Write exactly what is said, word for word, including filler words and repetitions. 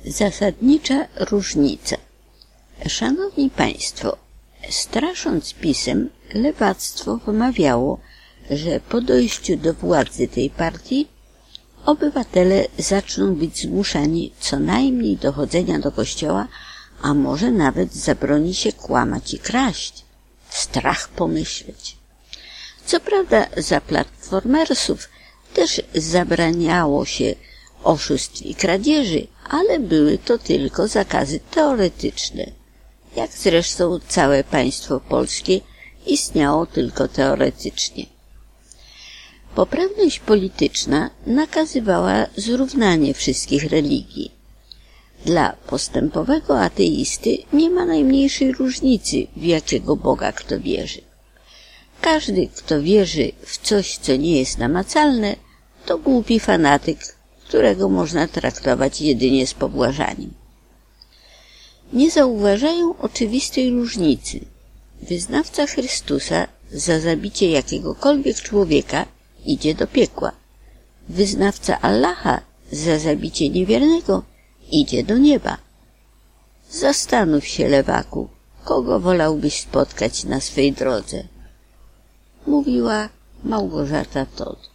Zasadnicza różnica. Szanowni Państwo, strasząc pisem, lewactwo wmawiało, że po dojściu do władzy tej partii obywatele zaczną być zmuszani co najmniej do chodzenia do kościoła, a może nawet zabroni się kłamać i kraść. Strach pomyśleć. Co prawda za platformersów też zabraniało się oszustw i kradzieży, ale były to tylko zakazy teoretyczne. Jak zresztą całe państwo polskie istniało tylko teoretycznie. Poprawność polityczna nakazywała zrównanie wszystkich religii. Dla postępowego ateisty nie ma najmniejszej różnicy, w jakiego Boga kto wierzy. Każdy, kto wierzy w coś, co nie jest namacalne, to głupi fanatyk, którego można traktować jedynie z pobłażaniem. Nie zauważają oczywistej różnicy. Wyznawca Chrystusa za zabicie jakiegokolwiek człowieka idzie do piekła. Wyznawca Allaha za zabicie niewiernego idzie do nieba. Zastanów się, lewaku, kogo wolałbyś spotkać na swej drodze? Mówiła Małgorzata Todd.